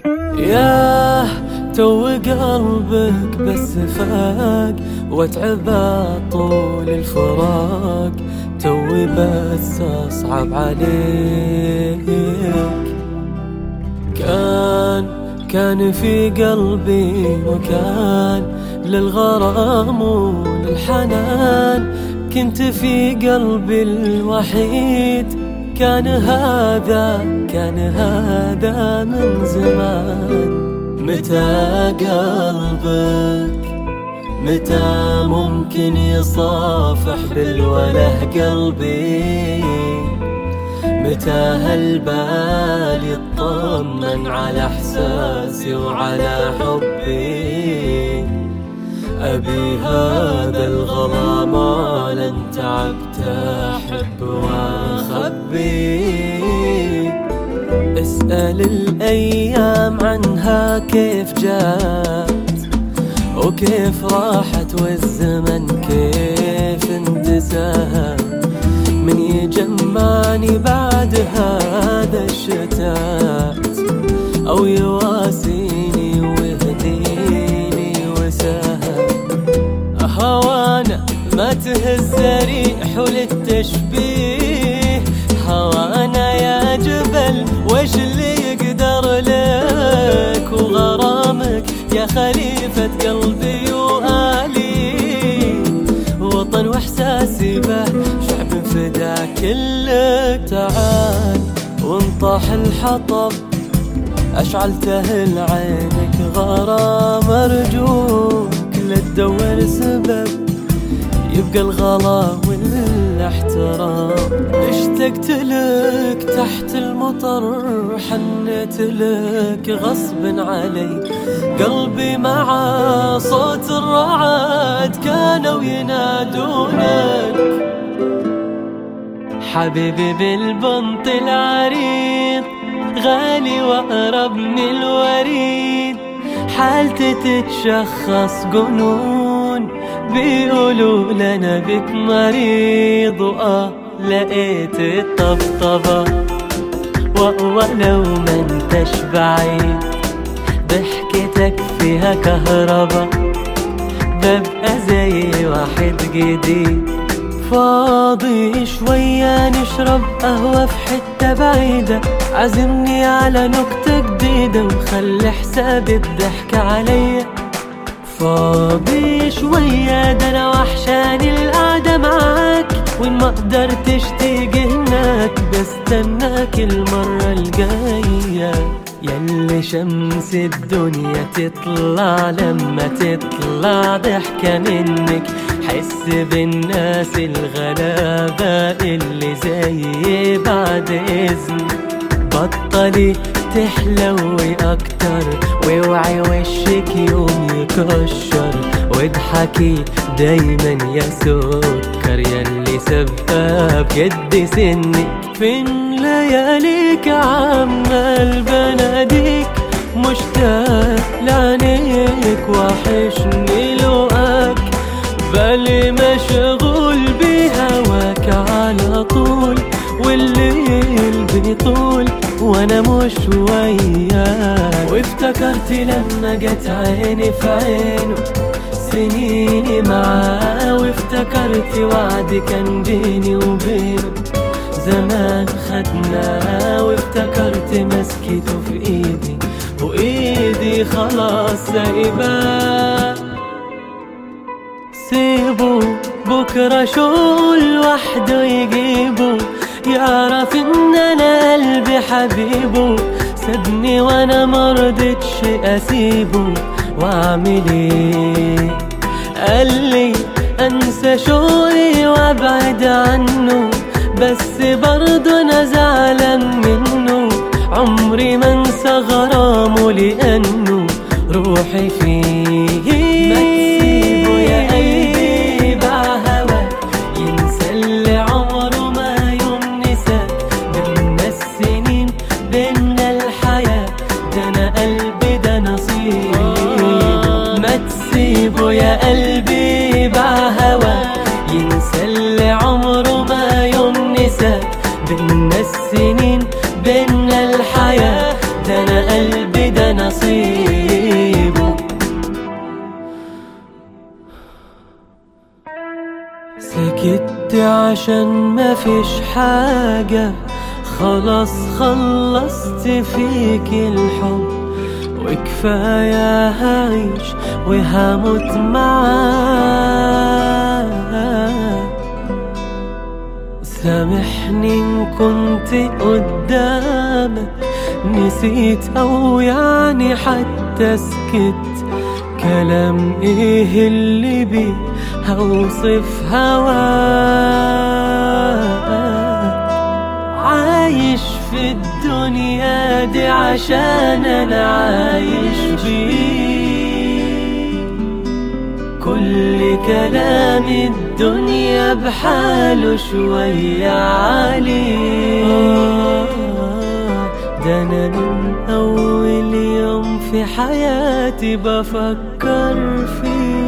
ياه تو قلبك بس فاق واتعب طول الفراق، توي بس أصعب عليك. كان في قلبي مكان للغرام وللحنان، كنت في قلبي الوحيد، كان هذا من زمان. متى قلبك متى ممكن يصافح بالوله قلبي؟ متى هالبال يطمن على احساسي وعلى حبي؟ ابي هذا الغلا ما لن تعبت احب واخبي. اسأل الايام عنها كيف جات وكيف راحت، والزمن كيف اندساها، من يجمعني بعد هذا الشتات، أو يواسيني ويهديني وساها. هوانا ما تهز ريح للتشبيه، هوانا يا جبل وش اللي يقدر لك، وغرامك يا خليفة قلبي وآلي، وطن واحساسي به شعب فداك كلك. تعال وانطح الحطب أشعلته لعينك غرام، أرجوك لا تدور سبب يبقى الغلا والاحترام. اشتقت لك تحت المطر، حنيت لك غصب علي، قلبي مع صوت الرعد كانوا ينادونك. حبيبي بالبنط العريض غالي وأقرب من الوريد، حالتي تتشخص جنون، بيقولوا لنا بك مريض، لقيت الطبطبة ولو ما انتش بعيد، ضحكتك فيها كهربا، ببقى زي واحد جديد. فاضي شوية نشرب قهوة في حتة بعيدة، عزمني على نكتة جديدة وخلي حساب الضحك عليا. فاضي شوية ده أنا وحشاني القعدة معاك، وإن ما قدرتش تيجي هناك بستناك المرة الجاية. ياللي شمس الدنيا تطلع لما تطلع ضحكة منك، حس بالناس الغلابة اللي زي بعد إذنك. بطلي تحلوي أكتر واوعي وشك يوم يكشر، واضحكي دايما يا سكر ياللي سابقة بجد سنك. فين لياليك عمال بناديك، مشتاق لعينيك وحشني لقاك، بالي مشغول بهواك على طول، والليل بيطول وانا مش وياك. وافتكرت لما جت عيني في عينه سنيني معاه، وافتكرت وعد كان بيني وبينه زمان خدناه، وافتكرت مسكته في ايدي وايدي خلاص سايباه. سيبه بكرة شو لوحده يجيبه، يعرف ان انا قلبي حبيبه، سابني وانا مرضتش اسيبه، واعمل ايه؟ قالي انسى شوقي وابعد عنه، بس برضه انا زعلان منه، عمري ما انسى غرامه لانه روحي فيه. يا قلبي باع هوا ينسى اللي عمره ما ينسى، بينا السنين بينا الحياة، ده أنا قلبي ده نصيبه. سكت عشان مفيش حاجة، خلاص خلصت فيك الحب، وكفاية هعيش وهموت معاك. سامحني إن كنت قدامك نسيت أو يعني حتى سكت، كلام إيه اللي بيه هوصف هواك. عايش في الدنيا دي عشان أنا عايش بيه، كل كلام الدنيا بحاله شوية عليه. ده أنا من أول يوم في حياتي بفكر فيه.